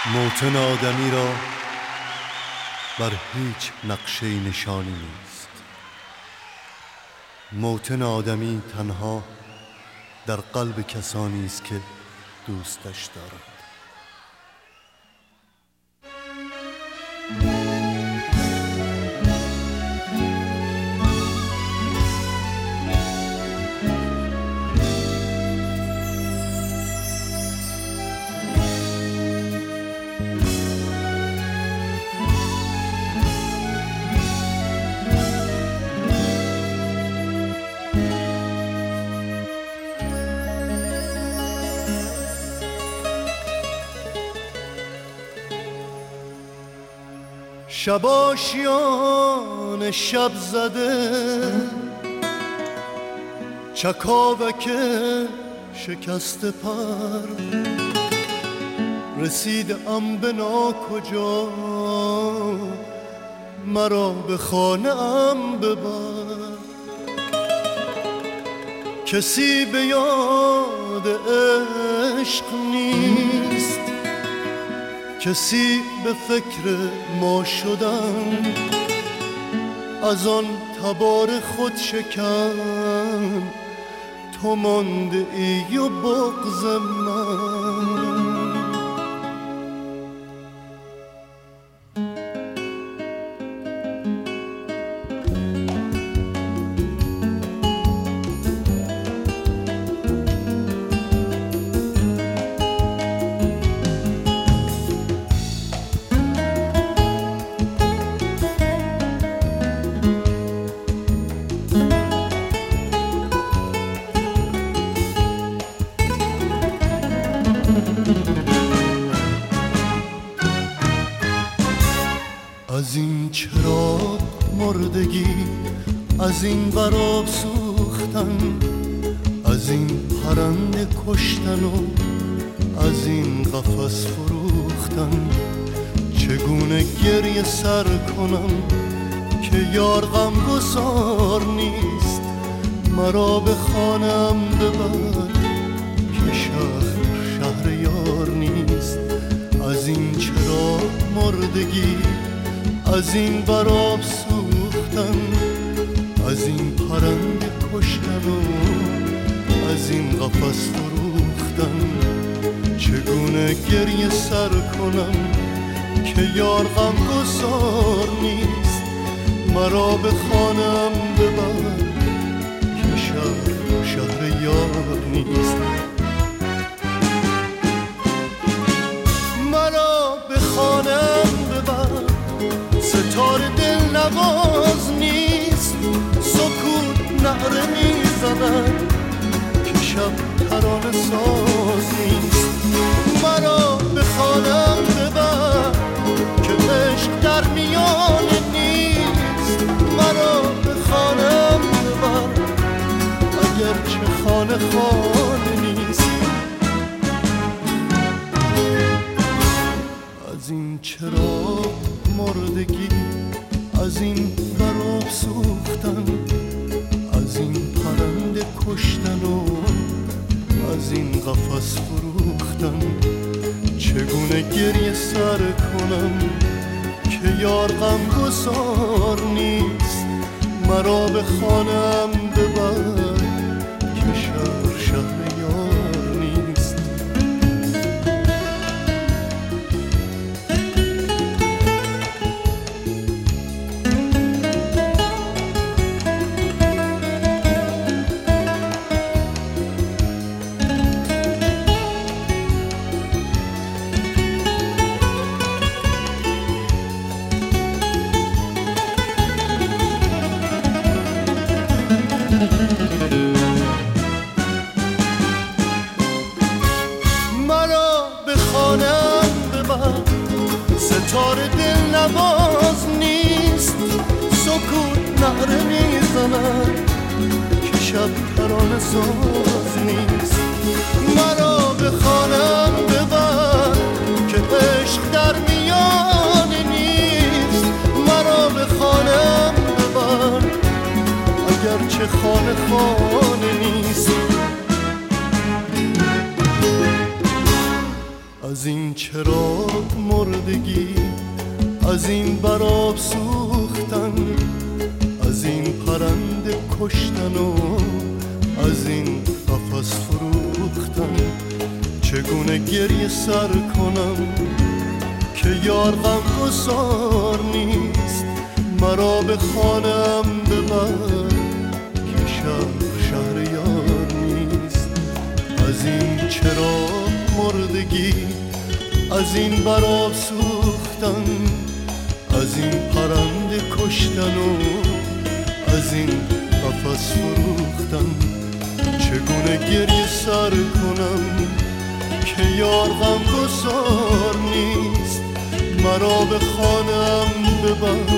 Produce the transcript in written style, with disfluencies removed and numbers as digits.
موطن آدمی را بر هیچ نقشه نشانی نیست. موطن آدمی تنها در قلب کسانی است که دوستش دارند. شب آشیان شب زده، چکاوک شکست پر، رسیدم به ناکجا، مرا به خانه ام ببر. کسی به یاد عشق نیست، کسی به فکر ما شدن، از آن تبار خود شکن تو مانده ای و بغض من. از این چراغ مردگی، از این وراب سوختن، از این پرنده کشتن و از این قفس فروختن، چگونه گریه سر کنم که یار غمگسار نیست، مرا به خانم ببر که شهر یار نیست. از این چراغ مردگی، از این براب سوختن، از این پرنده کشتن و از این قفس فروختن، چگونه گریه سر کنم که یار غمگسار نیست، مرا به خانم ببر که شهر یار نیست. مرا به خانم ببر، ستار دل نواز نیست، سکوت نعره میزند که شب ترانه ساز نیست. مرا به خانم ببر که عشق در میانه نیست، مرا به خانم ببر اگرچه خانه نیست. از این چراغ مردگی، از این براب سوختن، از این پرنده کشتن و از این قفس فروختن، چگونه گریه سر کنم که یار غمگسار نیست، مرا به خانم ببر که شهر یار نیست. مرا به خانم ببر، ستار دل نواز نیست، سکوت نعره میزند که شب ترانه ساز نیست. مرا به خانم ببر که عشق در میانه نیست، مرا به خانم ببر اگرچه خانه نیست. از از این چراغ مردگی، از این براب سوختن، از این پرنده کشتن و از این قفس فروختن. چگونه گریه سر کنم که یار غمگسار نیست، مرا به خانه‌ام ببر که شهر یار نیست. از این چراغ مردگی، از این براب سوختن، از این پرنده کشتن و از این قفس فروختن. چگونه گریه سر کنم که یار غمگسار نیست، مرا به خانه‌ام ببر